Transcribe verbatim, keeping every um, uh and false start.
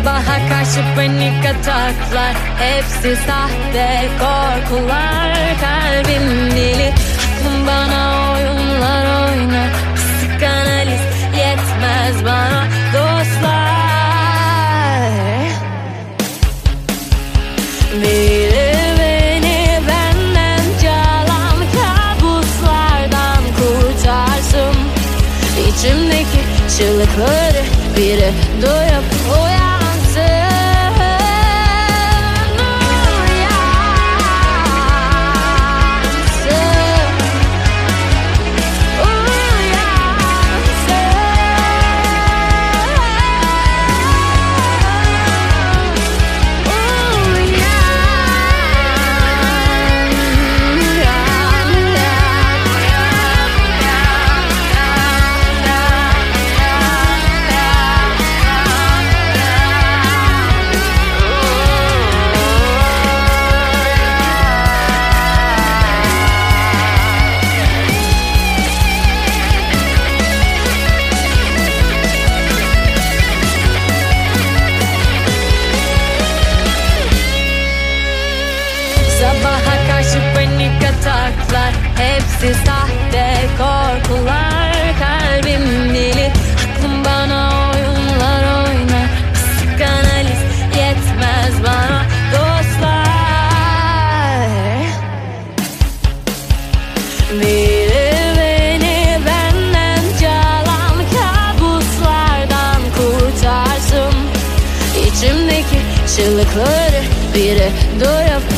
Sabaha karşı panik ataklar, hepsi sahte korkular. Kalbim deli, aklım bana oyunlar oynar. Psikanaliz yetmez bana dostlar. Biri beni benden çalan kabuslardan kurtarsın. İçimdeki çığlıkları biri duyup uyansın. Sabaha karşı panik ataklar, hepsi sahte korkular. Kalbim deli, aklım bana oyunlar oynar. Psikanaliz yetmez bana dostlar. Biri beni benden çalan kabuslardan kurtarsın. İçimdeki çığlıkları biri duyup